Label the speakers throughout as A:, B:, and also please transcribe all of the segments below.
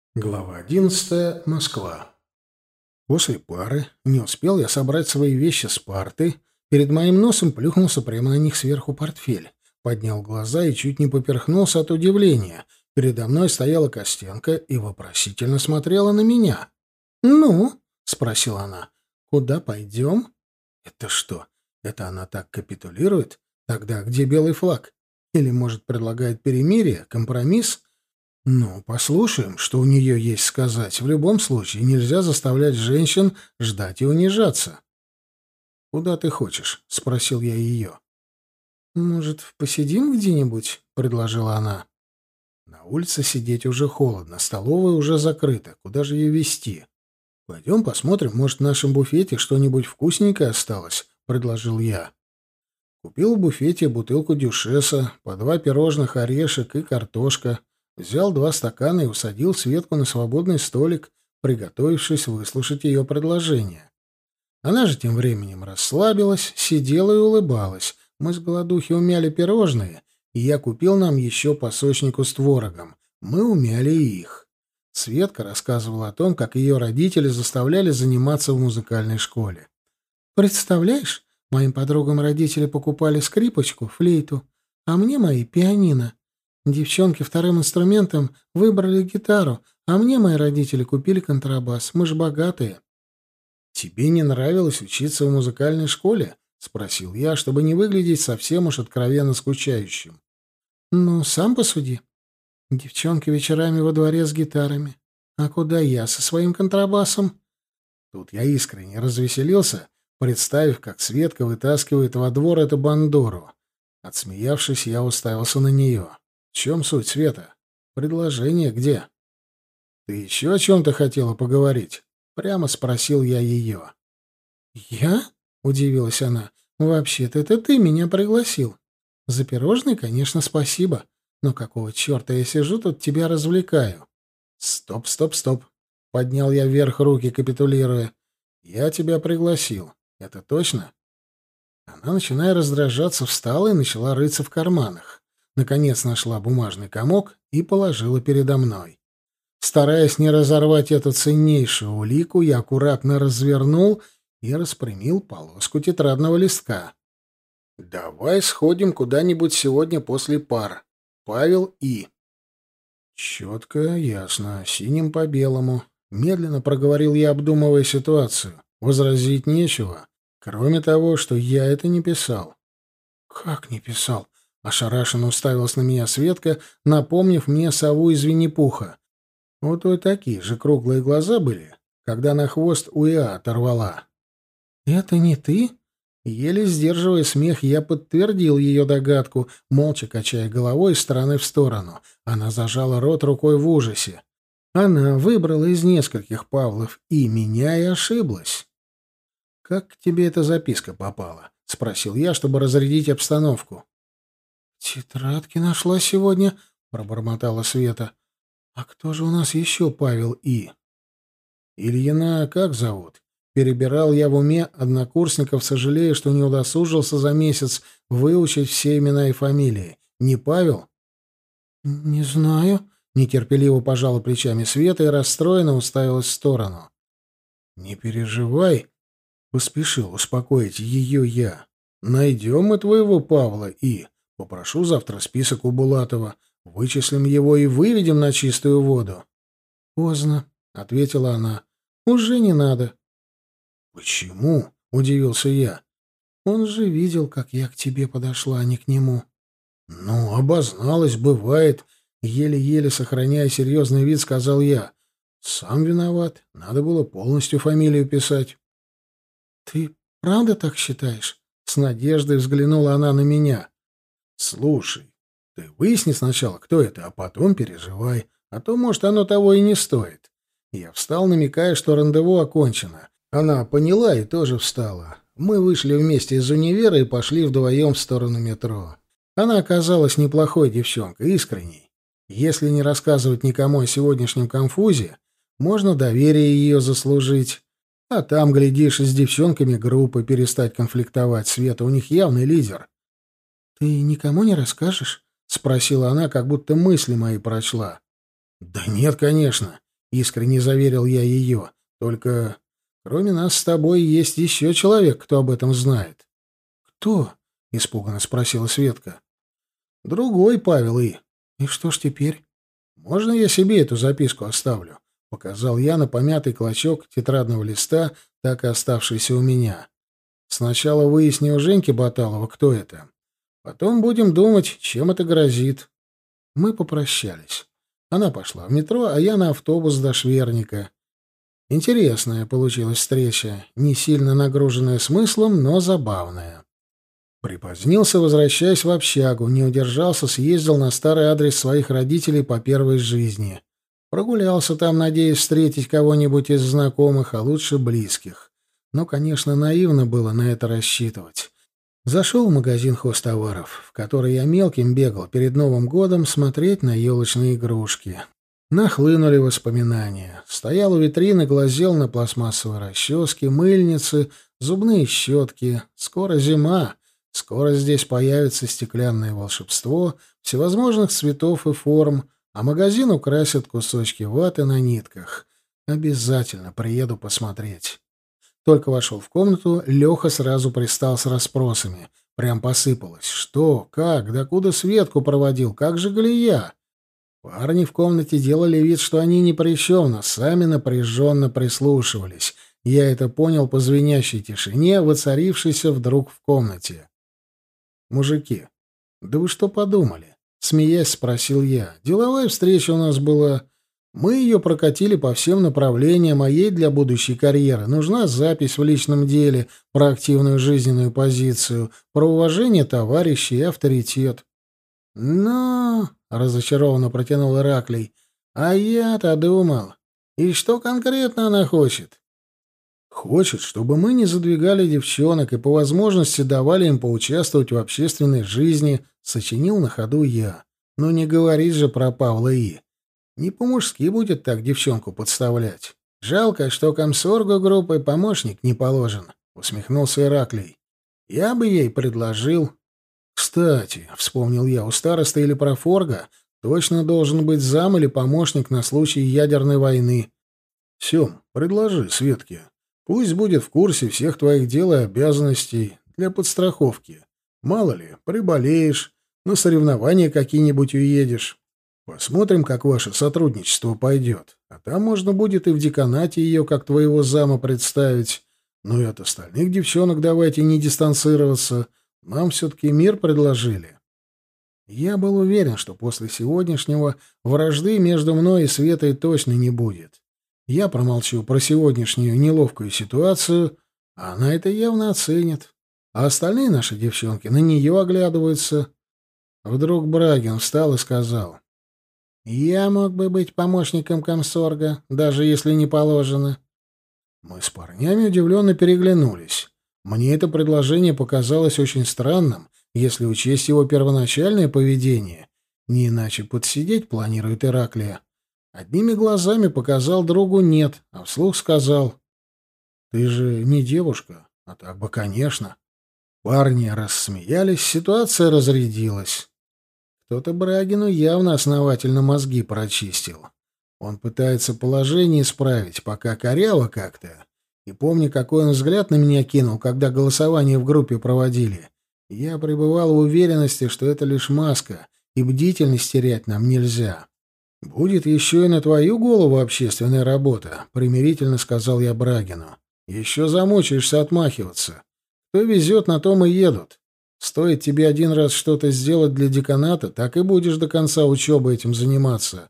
A: Глава 11. Москва. После пары не успел я собрать свои вещи с парты. Перед моим носом плюхнулся прямо на них сверху портфель. Поднял глаза и чуть не поперхнулся от удивления. Передо мной стояла Костенко и вопросительно смотрела на меня. «Ну?» — спросила она. «Куда пойдем?» «Это что? Это она так капитулирует? Тогда где белый флаг? Или, может, предлагает перемирие, компромисс?» «Ну, послушаем, что у нее есть сказать. В любом случае, нельзя заставлять женщин ждать и унижаться». «Куда ты хочешь?» — спросил я ее. «Может, посидим где-нибудь?» — предложила она. «На улице сидеть уже холодно, столовая уже закрыта. Куда же ее везти?» «Пойдем посмотрим, может, в нашем буфете что-нибудь вкусненькое осталось», — предложил я. Купил в буфете бутылку дюшеса, по 2 пирожных, орешек и картошка. Взял 2 стакана и усадил Светку на свободный столик, приготовившись выслушать ее предложение. Она же тем временем расслабилась, сидела и улыбалась. Мы с голодухи умяли пирожные, и я купил нам еще по сочнику с творогом. Мы умяли и их. Светка рассказывала о том, как ее родители заставляли заниматься в музыкальной школе. «Представляешь, моим подругам родители покупали скрипочку, флейту, а мне мои пианино. Девчонки вторым инструментом выбрали гитару, а мне мои родители купили контрабас. Мы ж богатые». «Тебе не нравилось учиться в музыкальной школе?» — спросил я, чтобы не выглядеть совсем уж откровенно скучающим. «Ну, сам посуди. Девчонки вечерами во дворе с гитарами. А куда я со своим контрабасом?» Тут я искренне развеселился, представив, как Светка вытаскивает во двор эту бандуру. Отсмеявшись, я уставился на нее. «В чем суть, Света? Предложение где?» «Ты еще о чем-то хотела поговорить?» — прямо спросил я ее. «Я?» — удивилась она. «Вообще-то это ты меня пригласил. За пирожные, конечно, спасибо. Но какого черта я сижу тут тебя развлекаю?» «Стоп, стоп, стоп!» — поднял я вверх руки, капитулируя. «Я тебя пригласил. Это точно?» Она, начиная раздражаться, встала и начала рыться в карманах. Наконец нашла бумажный комок и положила передо мной. Стараясь не разорвать эту ценнейшую улику, я аккуратно развернул и распрямил полоску тетрадного листка. «Давай сходим куда-нибудь сегодня после пар. Павел И». «Четко, ясно, синим по белому». Медленно проговорил я, обдумывая ситуацию. Возразить нечего, кроме того, что я это не писал. «Как не писал?» — ошарашенно уставилась на меня Светка, напомнив мне сову из Винни-Пуха. Вот такие же круглые глаза были, когда на хвост Уиа оторвала. «Это не ты?» Еле сдерживая смех, я подтвердил ее догадку, молча качая головой из стороны в сторону. Она зажала рот рукой в ужасе. Она выбрала из нескольких Павлов и меня и ошиблась. «Как к тебе эта записка попала?» — спросил я, чтобы разрядить обстановку. «Тетрадки нашла сегодня», — пробормотала Света. «А кто же у нас еще Павел И?» «Ильина как зовут?» Перебирал я в уме однокурсников, сожалея, что не удосужился за месяц выучить все имена и фамилии. «Не Павел?» «Не знаю», — нетерпеливо пожала плечами Света и расстроенно уставилась в сторону. «Не переживай», — поспешил успокоить ее я. «Найдем мы твоего Павла И. Попрошу завтра список у Булатова. Вычислим его и выведем на чистую воду». «Поздно», — ответила она. «Уже не надо». «Почему?» — удивился я. «Он же видел, как я к тебе подошла, а не к нему». «Ну, обозналась, бывает», — еле-еле сохраняя серьезный вид, сказал я. «Сам виноват. Надо было полностью фамилию писать». «Ты правда так считаешь?» — с надеждой взглянула она на меня. «Слушай, ты выясни сначала, кто это, а потом переживай, а то, может, оно того и не стоит». Я встал, намекая, что рандеву окончено. Она поняла и тоже встала. Мы вышли вместе из универа и пошли вдвоем в сторону метро. Она оказалась неплохой девчонкой, искренней. Если не рассказывать никому о сегодняшнем конфузе, можно доверие ее заслужить. А там, глядишь, с девчонками группы перестать конфликтовать. Света у них явный лидер. «Ты никому не расскажешь?» — спросила она, как будто мысли мои прочла. «Да нет, конечно. — искренне заверил я ее. «Только кроме нас с тобой есть еще человек, кто об этом знает». «Кто?» — испуганно спросила Светка. «Другой Павел И. И что ж теперь?» «Можно я себе эту записку оставлю?» — показал я на помятый клочок тетрадного листа, так и оставшийся у меня. «Сначала выясни у Женьки Баталова, кто это. Потом будем думать, чем это грозит». Мы попрощались. Она пошла в метро, а я на автобус до Шверника. Интересная получилась встреча, не сильно нагруженная смыслом, но забавная. Припозднился, возвращаясь в общагу, не удержался, съездил на старый адрес своих родителей по первой жизни. Прогулялся там, надеясь встретить кого-нибудь из знакомых, а лучше близких. Но, конечно, наивно было на это рассчитывать. Зашел в магазин хозтоваров, в который я мелким бегал перед Новым годом смотреть на елочные игрушки. Нахлынули воспоминания. Стоял у витрины, глазел на пластмассовые расчески, мыльницы, зубные щетки. Скоро зима. Скоро здесь появится стеклянное волшебство всевозможных цветов и форм, а магазин украсят кусочки ваты на нитках. Обязательно приеду посмотреть. Только вошел в комнату, Леха сразу пристал с расспросами. Прям посыпалось. Что, как, докуда Светку проводил, как же Галия? Парни в комнате делали вид, что они ни при чем, но сами напряженно прислушивались. Я это понял по звенящей тишине, воцарившейся вдруг в комнате. «Мужики, да вы что подумали?» — смеясь спросил я. «Деловая встреча у нас была. Мы ее прокатили по всем направлениям, а ей для будущей карьеры нужна запись в личном деле про активную жизненную позицию, про уважение товарищей и авторитет». «Ну...» — разочарованно протянул Ираклий. «А я-то думал. И что конкретно она хочет?» «Хочет, чтобы мы не задвигали девчонок и по возможности давали им поучаствовать в общественной жизни», — сочинил на ходу я. «Ну не говорить же про Павла И. Не по-мужски будет так девчонку подставлять. Жалко, что комсоргу группой помощник не положен», — усмехнулся Ираклий. «Я бы ей предложил». «Кстати», — вспомнил я, — «у староста или профорга точно должен быть зам или помощник на случай ядерной войны. Сем, предложи Светке. Пусть будет в курсе всех твоих дел и обязанностей для подстраховки. Мало ли, приболеешь, на соревнования какие-нибудь уедешь. Посмотрим, как ваше сотрудничество пойдет. А там можно будет и в деканате ее, как твоего зама, представить. Ну и от остальных девчонок давайте не дистанцироваться. Нам все-таки мир предложили». Я был уверен, что после сегодняшнего вражды между мной и Светой точно не будет. Я промолчу про сегодняшнюю неловкую ситуацию, а она это явно оценит. А остальные наши девчонки на нее оглядываются. Вдруг Брагин встал и сказал: «Я мог бы быть помощником комсорга, даже если не положено». Мы с парнями удивленно переглянулись. Мне это предложение показалось очень странным, если учесть его первоначальное поведение. Не иначе подсидеть планирует Ираклия. Одними глазами показал другу «нет», а вслух сказал: «Ты же не девушка, а так бы, конечно». Парни рассмеялись, ситуация разрядилась. Кто-то Брагину явно основательно мозги прочистил. Он пытается положение исправить, пока коряво как-то. И помню, какой он взгляд на меня кинул, когда голосование в группе проводили. Я пребывал в уверенности, что это лишь маска, и бдительность терять нам нельзя. «Будет еще и на твою голову общественная работа», — примирительно сказал я Брагину. «Еще замучаешься отмахиваться. Кто везет, на том и едут. Стоит тебе один раз что-то сделать для деканата, так и будешь до конца учебы этим заниматься».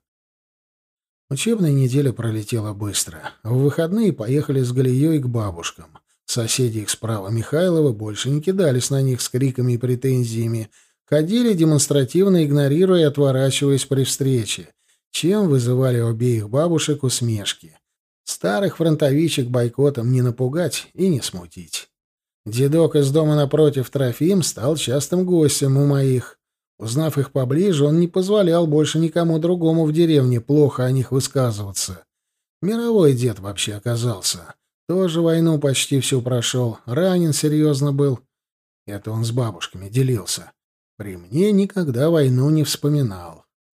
A: Учебная неделя пролетела быстро. В выходные поехали с Галией к бабушкам. Соседи их справа Михайлова больше не кидались на них с криками и претензиями, ходили, демонстративно игнорируя и отворачиваясь при встрече, чем вызывали у обеих бабушек усмешки. Старых фронтовичек бойкотом не напугать и не смутить. Дедок из дома напротив, Трофим, стал частым гостем у моих. Узнав их поближе, он не позволял больше никому другому в деревне плохо о них высказываться. Мировой дед вообще оказался. Тоже войну почти всю прошел, ранен серьезно был. Это он с бабушками делился. При мне никогда войну не вспоминал.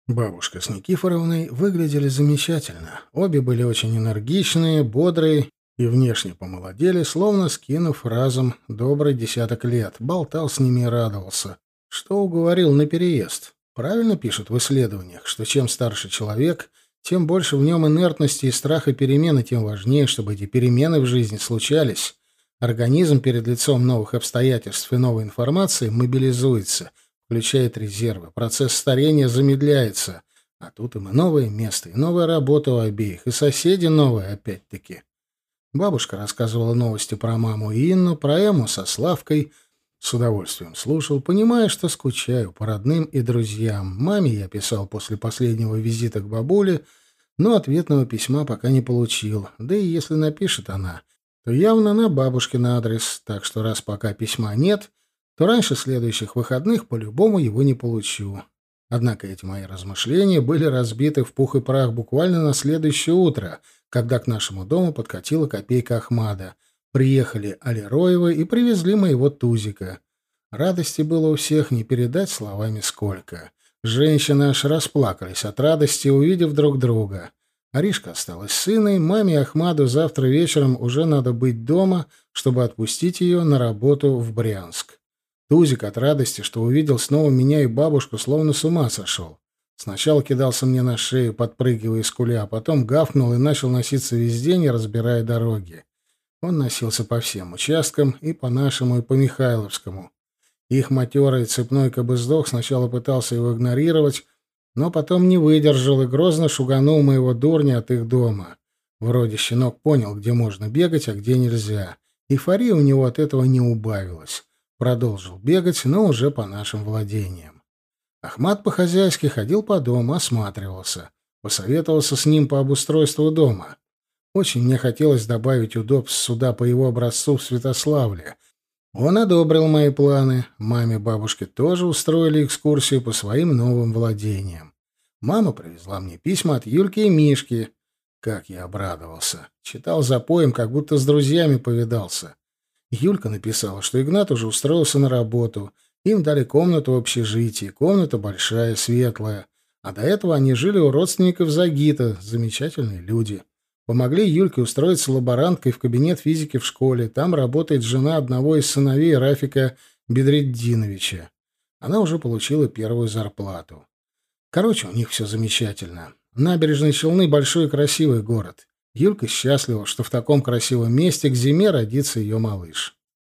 A: Бабушка с Никифоровной выглядели замечательно. Обе были очень энергичные, бодрые и внешне помолодели, словно скинув разом добрый десяток лет. Болтал с ними и радовался. Что уговорил на переезд? Правильно пишут в исследованиях, что чем старше человек, тем больше в нем инертности и страха перемен, и тем важнее, чтобы эти перемены в жизни случались. Организм перед лицом новых обстоятельств и новой информации мобилизуется, включает резервы, процесс старения замедляется. А тут им и новое место, и новая работа у обеих, и соседи новые опять-таки. Бабушка рассказывала новости про маму Инну, про Эмму со Славкой. С удовольствием слушал, понимая, что скучаю по родным и друзьям. Маме я писал после последнего визита к бабуле, но ответного письма пока не получил. Да и если напишет она, то явно на бабушкин адрес, так что раз пока письма нет, то раньше следующих выходных по-любому его не получу. Однако эти мои размышления были разбиты в пух и прах буквально на следующее утро, когда к нашему дому подкатила копейка Ахмада. Приехали Алироевы и привезли моего Тузика. Радости было у всех не передать словами сколько. Женщины аж расплакались от радости, увидев друг друга. Аришка осталась с сыном, маме Ахмаду завтра вечером уже надо быть дома, чтобы отпустить ее на работу в Брянск. Тузик от радости, что увидел снова меня и бабушку, словно с ума сошел. Сначала кидался мне на шею, подпрыгивая и скуля, а потом гавкнул и начал носиться весь день, разбирая дороги. Он носился по всем участкам, и по нашему, и по Михайловскому. Их матерый цепной кобыздох сначала пытался его игнорировать, но потом не выдержал и грозно шуганул моего дурня от их дома. Вроде щенок понял, где можно бегать, а где нельзя. Эйфория у него от этого не убавилась. Продолжил бегать, но уже по нашим владениям. Ахмат по-хозяйски ходил по дому, осматривался. Посоветовался с ним по обустройству дома. Очень мне хотелось добавить удобств суда по его образцу в Святославле. Он одобрил мои планы. Маме, бабушке тоже устроили экскурсию по своим новым владениям. Мама привезла мне письма от Юльки и Мишки. Как я обрадовался. Читал за поем, как будто с друзьями повидался. Юлька написала, что Игнат уже устроился на работу. Им дали комнату в общежитии. Комната большая, светлая. А до этого они жили у родственников Загита. Замечательные люди. Помогли Юльке устроиться лаборанткой в кабинет физики в школе. Там работает жена одного из сыновей Рафика Бедретдиновича. Она уже получила первую зарплату. Короче, у них все замечательно. Набережные Челны — большой и красивый город. Юлька счастлива, что в таком красивом месте к зиме родится ее малыш.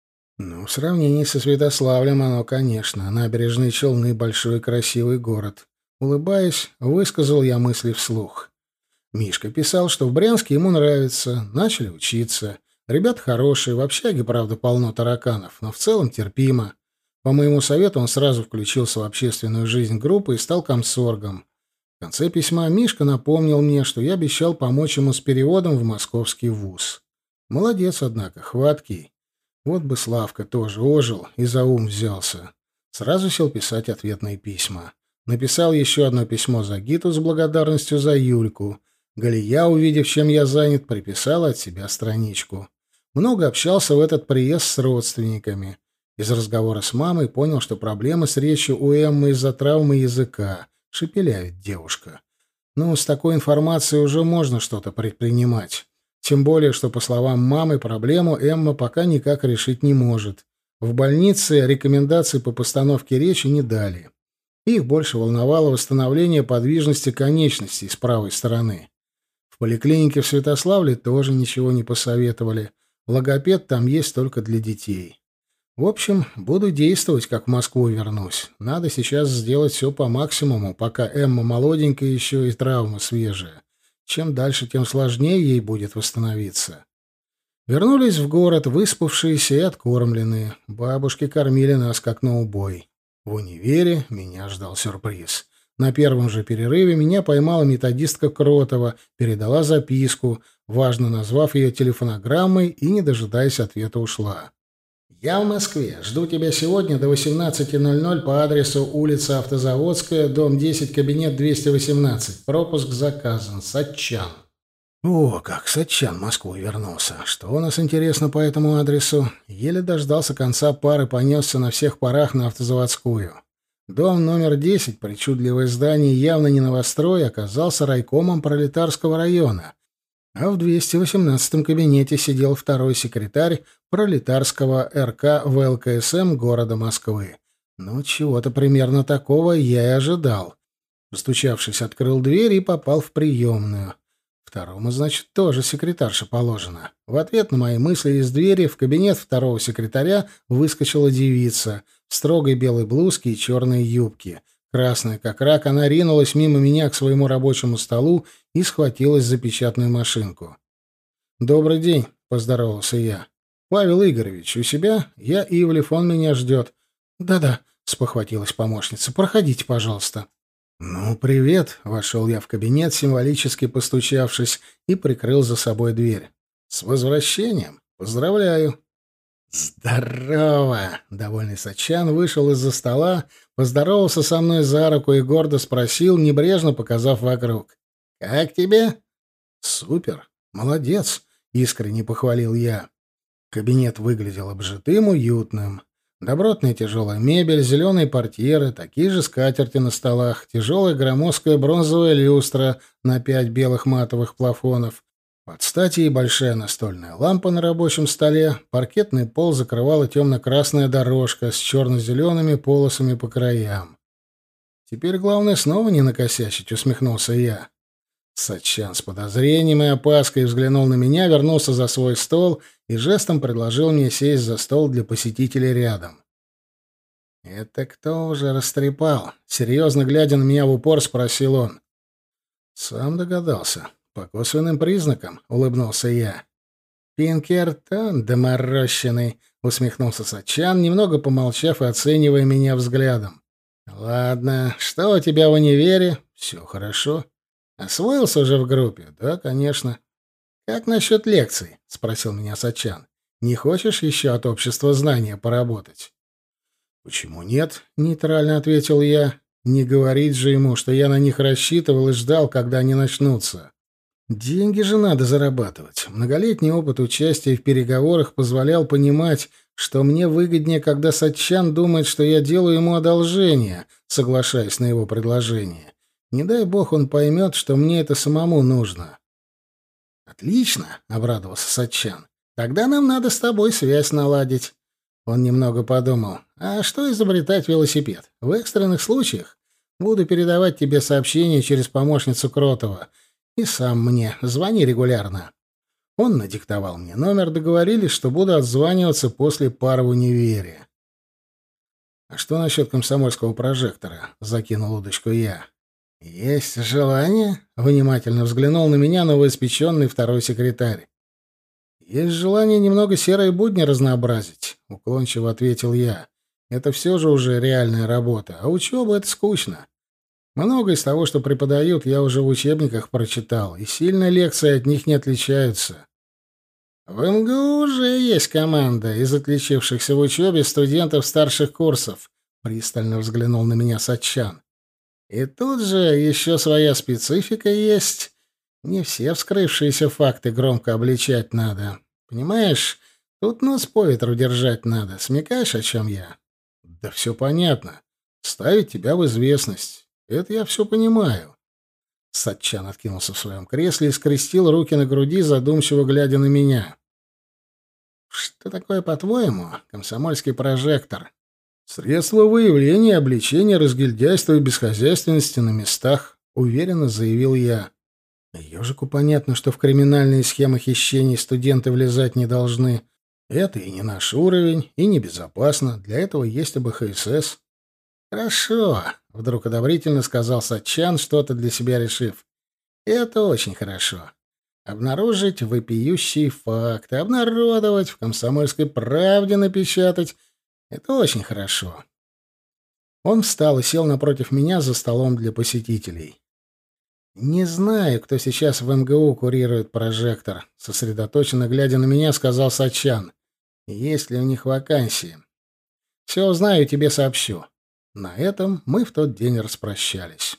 A: Ну, в сравнении со Святославлем оно, конечно. Набережные Челны — большой и красивый город. Улыбаясь, высказал я мысли вслух. Мишка писал, что в Брянске ему нравится, начали учиться. Ребят хорошие, в общаге, правда, полно тараканов, но в целом терпимо. По моему совету он сразу включился в общественную жизнь группы и стал комсоргом. В конце письма Мишка напомнил мне, что я обещал помочь ему с переводом в московский вуз. Молодец, однако, хваткий. Вот бы Славка тоже ожил и за ум взялся. Сразу сел писать ответные письма. Написал еще одно письмо Загиту с благодарностью за Юльку. Галия, увидев, чем я занят, приписала от себя страничку. Много общался в этот приезд с родственниками. Из разговора с мамой понял, что проблемы с речью у Эммы из-за травмы языка. Шепеляет девушка. Ну, с такой информацией уже можно что-то предпринимать. Тем более, что, по словам мамы, проблему Эмма пока никак решить не может. В больнице рекомендаций по постановке речи не дали. Их больше волновало восстановление подвижности конечностей с правой стороны. В поликлинике в Святославле тоже ничего не посоветовали. Логопед там есть только для детей. В общем, буду действовать, как в Москву вернусь. Надо сейчас сделать все по максимуму, пока Эмма молоденькая еще и травма свежая. Чем дальше, тем сложнее ей будет восстановиться. Вернулись в город, выспавшиеся и откормленные. Бабушки кормили нас как на убой. В универе меня ждал сюрприз. На первом же перерыве меня поймала методистка Кротова, передала записку, важно назвав ее телефонограммой, и, не дожидаясь ответа, ушла. «Я в Москве. Жду тебя сегодня до 18:00 по адресу улица Автозаводская, дом 10, кабинет 218. Пропуск заказан. Сатчан». О, как Сатчан в Москву вернулся. Что у нас интересно по этому адресу? Еле дождался конца пары, понесся на всех парах на Автозаводскую. Дом номер 10, причудливое здание, явно не новострой, оказался райкомом пролетарского района, а в 218-м кабинете сидел второй секретарь пролетарского РК ВЛКСМ города Москвы. Ну, чего-то примерно такого я и ожидал. Постучавшись, открыл дверь и попал в приемную. Второму, значит, тоже секретарша положена. В ответ на мои мысли из двери в кабинет второго секретаря выскочила девица в строгой белой блузке и черной юбке. Красная как рак, она ринулась мимо меня к своему рабочему столу и схватилась за печатную машинку. «Добрый день», — поздоровался я. «Павел Игоревич, у себя? Я Ивлев, он меня ждет». «Да-да», — спохватилась помощница. «Проходите, пожалуйста». «Ну, привет!» — вошел я в кабинет, символически постучавшись, и прикрыл за собой дверь. «С возвращением! Поздравляю!» «Здорово!» — довольный Сачан вышел из-за стола, поздоровался со мной за руку и гордо спросил, небрежно показав вокруг. «Как тебе?» «Супер! Молодец!» — искренне похвалил я. Кабинет выглядел обжитым, уютным. Добротная тяжелая мебель, зеленые портьеры, такие же скатерти на столах, тяжелая громоздкая бронзовая люстра на 5 белых матовых плафонов. Под стати и большая настольная лампа на рабочем столе, паркетный пол закрывала темно-красная дорожка с черно-зелеными полосами по краям. «Теперь главное снова не накосячить», — усмехнулся я. Сачан с подозрением и опаской взглянул на меня, вернулся за свой стол и жестом предложил мне сесть за стол для посетителей рядом. «Это кто уже растрепал?» — серьезно глядя на меня в упор, спросил он. «Сам догадался. По косвенным признакам», — улыбнулся я. «Пинкертон доморощенный», — усмехнулся Сачан, немного помолчав и оценивая меня взглядом. «Ладно, что у тебя в универе?» «Все хорошо». «Освоился уже в группе?» «Да, конечно». «Как насчет лекций?» — спросил меня Сачан. «Не хочешь еще от общества знания поработать?» «Почему нет?» — нейтрально ответил я. «Не говорить же ему, что я на них рассчитывал и ждал, когда они начнутся. Деньги же надо зарабатывать. Многолетний опыт участия в переговорах позволял понимать, что мне выгоднее, когда Сачан думает, что я делаю ему одолжение, соглашаясь на его предложение. Не дай бог он поймет, что мне это самому нужно». «Отлично», — обрадовался Сачан. «Тогда нам надо с тобой связь наладить». Он немного подумал. «А что изобретать велосипед? В экстренных случаях буду передавать тебе сообщения через помощницу Кротова. И сам мне. Звони регулярно». Он надиктовал мне номер, договорились, что буду отзваниваться после пар в универе. «А что насчет комсомольского прожектора?» — закинул удочку я. «Есть желание?» — внимательно взглянул на меня новоиспеченный второй секретарь. «Есть желание немного серые будни разнообразить», — уклончиво ответил я. «Это все же уже реальная работа, а учеба — это скучно. Многое из того, что преподают, я уже в учебниках прочитал, и сильно лекции от них не отличаются». «В МГУ уже есть команда из отличившихся в учебе студентов старших курсов», — пристально взглянул на меня Сачан. «И тут же еще своя специфика есть. Не все вскрывшиеся факты громко обличать надо. Понимаешь, тут нос по ветру держать надо. Смекаешь, о чем я?» «Да все понятно. Ставить тебя в известность. Это я все понимаю». Сатчан откинулся в своем кресле и скрестил руки на груди, задумчиво глядя на меня. «Что такое, по-твоему, комсомольский прожектор?» «Средство выявления и обличения разгильдяйства и бесхозяйственности на местах», — уверенно заявил я. Ежику понятно, что в криминальные схемы хищений студенты влезать не должны. Это и не наш уровень, и небезопасно. Для этого есть АБХСС. «Хорошо», — вдруг одобрительно сказал Сатчан, что-то для себя решив. «Это очень хорошо. Обнаружить вопиющие факты, обнародовать, в «Комсомольской правде» напечатать — это очень хорошо». Он встал и сел напротив меня за столом для посетителей. «Не знаю, кто сейчас в МГУ курирует прожектор», — сосредоточенно глядя на меня, сказал Сачан. «Есть ли у них вакансии? Все узнаю, тебе сообщу». На этом мы в тот день распрощались.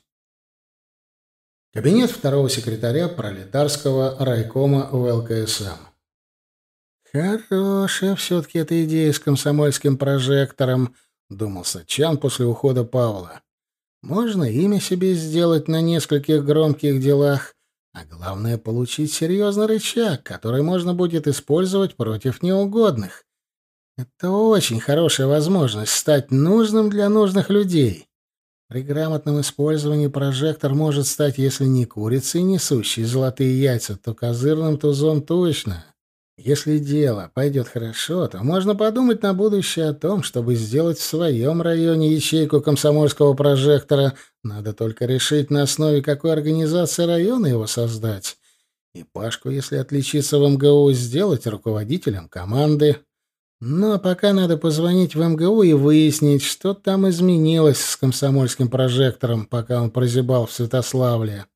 A: Кабинет второго секретаря пролетарского райкома ВЛКСМ. «Хорошая все-таки эта идея с комсомольским прожектором», думал Сачан после ухода Павла. Можно имя себе сделать на нескольких громких делах, а главное — получить серьезный рычаг, который можно будет использовать против неугодных. Это очень хорошая возможность стать нужным для нужных людей. При грамотном использовании прожектор может стать, если не курицей, несущей золотые яйца, то козырным тузом точно. Если дело пойдет хорошо, то можно подумать на будущее о том, чтобы сделать в своем районе ячейку комсомольского прожектора. Надо только решить, на основе какой организации района его создать. И Пашку, если отличиться в МГУ, сделать руководителем команды. Но пока надо позвонить в МГУ и выяснить, что там изменилось с комсомольским прожектором, пока он прозябал в Святославле.